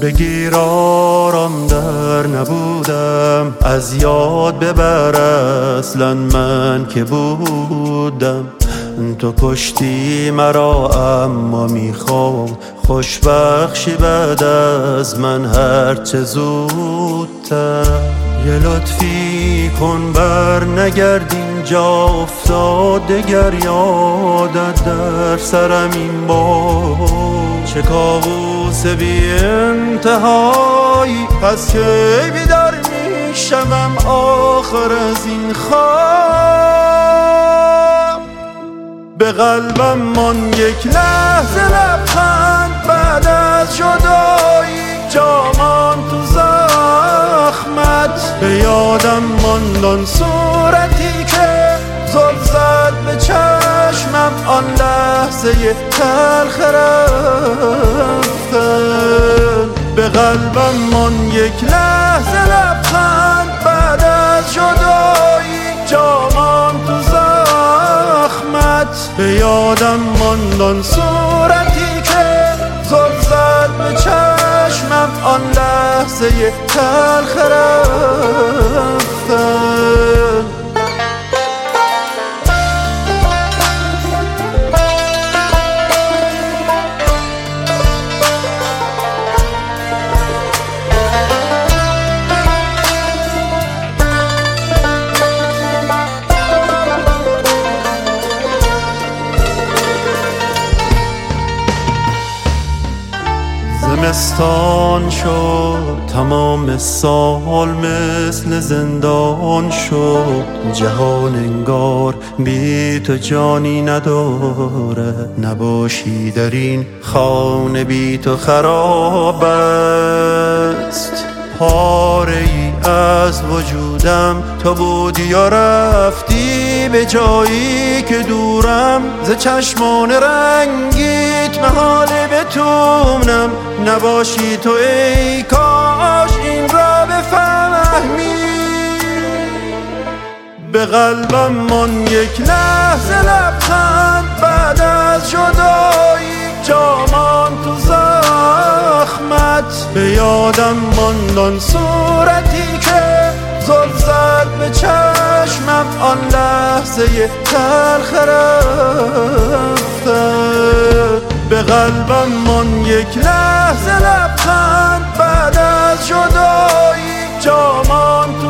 بگیر آرام در نبودم، از یاد ببر اصلا من که بودم. تو کشتی مرا اما میخوام خوشبخشی بعد از من هرچه زودتر. یه لطفی کن بر نگرد اینجا افتاد دگر، یادت در سرم این بار چه کابوس بی انتهایی. پس که بیدار میشم آخر از این خواب، به قلبم من یک لحظه لبخند بعد از جدایی. جامان تو زخمت به یادم ماند آن صورتی که زل زد به چشمم، آن لحظه تلخ رفتن. به قلبم من یک لحظه لبخند بعد از جدایی. جامان تو زخمت به یادم ماند آن صورتی که زل زد به چشمم، آن لحظه تلخ رفتن. زمستان شد تمام سال مثل زندان شد، جهان انگار بی تو جانی نداره. نباشی در این خانه بی تو خراب است. پاره ای از وجودم تو بودی یا رفتی به جایی که دورم ز چشمان رنگیت محاله بتونم. نباشی تو ای کاش این را بفهمی. به قلبم من یک لحظه لبخند بعد از جدایی. جامان تو زخمت به یادم ماند آن صورتی که زل زد به چشمم، آن لحظه تلخ رفتن. به قلبم من یک لحظه لبخند بعد از جدایی. جامان تو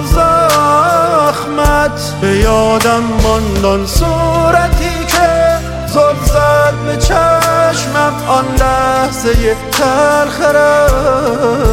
زخمت به یادم ماند آن صورتی که زل زد به چشمم، آن لحظه تلخ رفتن.